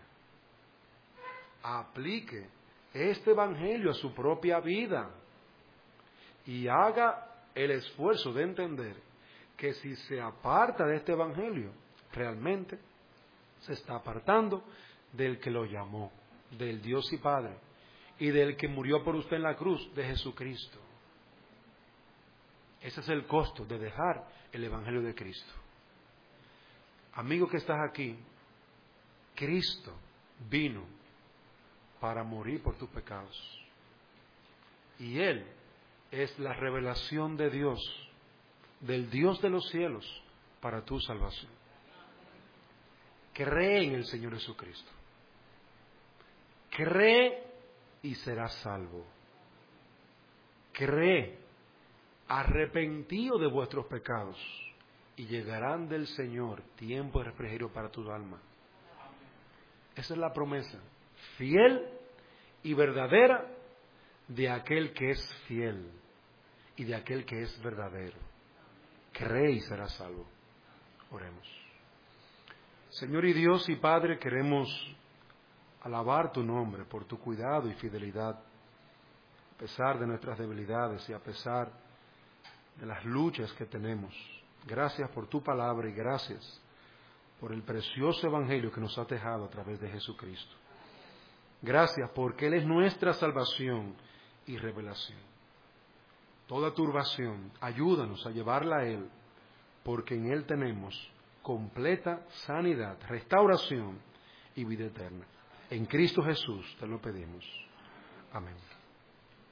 Aplique este evangelio a su propia vida y haga el esfuerzo de entender que si se aparta de este evangelio, realmente se está apartando del que lo llamó, del Dios y Padre, y del que murió por usted en la cruz, de Jesucristo. Ese es el costo de dejar el evangelio de Cristo. Amigo que estás aquí, Cristo vino para morir por tus pecados. Y Él es la revelación de Dios, del Dios de los cielos, para tu salvación. Cree en el Señor Jesucristo. Cree y serás salvo. Cree, arrepentido de vuestros pecados, y llegarán del Señor tiempo de refrigerio para tu alma. Esa es la promesa fiel y verdadera de aquel que es fiel y de aquel que es verdadero. Cree y serás salvo. Oremos. Señor y Dios y Padre, queremos alabar tu nombre por tu cuidado y fidelidad, a pesar de nuestras debilidades y a pesar de las luchas que tenemos. Gracias por tu palabra y gracias por el precioso evangelio que nos has dejado a través de Jesucristo. Gracias porque Él es nuestra salvación y revelación. Toda turbación, ayúdanos a llevarla a Él, porque en Él tenemos completa sanidad, restauración y vida eterna. En Cristo Jesús te lo pedimos. Amén.